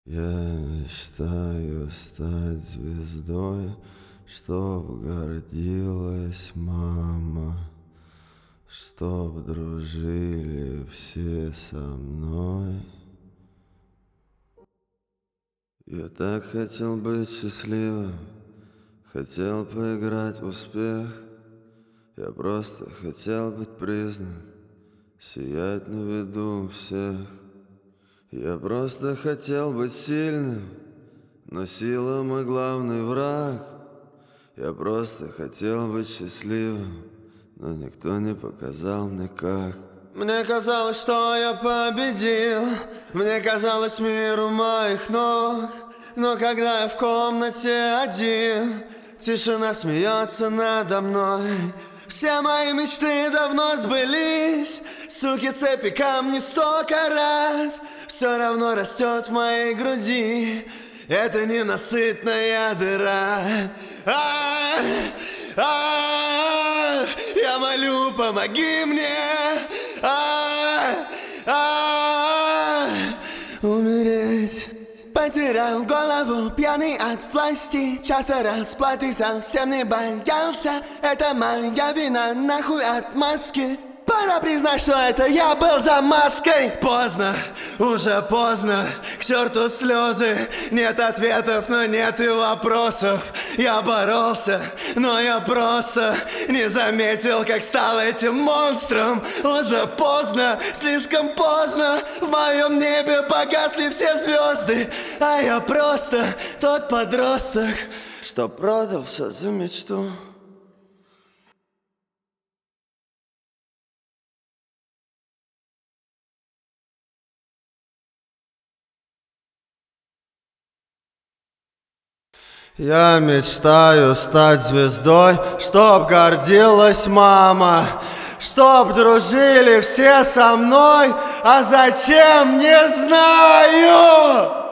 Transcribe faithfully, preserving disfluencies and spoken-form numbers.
Я мечтаю стать звездой, чтоб гордилась мама, чтоб дружили все со мной. Я так хотел быть счастливым, хотел поиграть в успех. Я просто хотел быть признан, сиять на виду у всех. Я просто хотел быть сильным, но сила мой главный враг. Я просто хотел быть счастливым, но никто не показал мне как. Мне казалось, что я победил, мне казалось, мир у моих ног. Но когда я в комнате один, тишина смеется надо мной. Все мои мечты давно сбылись, суки, цепи, камни, сто карат. Все равно растет в моей груди, это ненасытная дыра. А, а, я молю, помоги мне а, а, умереть. Потерял голову, пьяный от власти, часто расплаты совсем не боялся. Это моя вина, нахуй отмазки. Пора признать, что это я был за маской. Поздно, уже поздно, к черту слезы. Нет ответов, но нет и вопросов. Я боролся, но я просто не заметил, как стал этим монстром. Уже поздно, слишком поздно, в моем небе погасли все звезды. А я просто тот подросток, что продал все за мечту. Я мечтаю стать звездой, чтоб гордилась мама, чтоб дружили все со мной, а зачем, не знаю.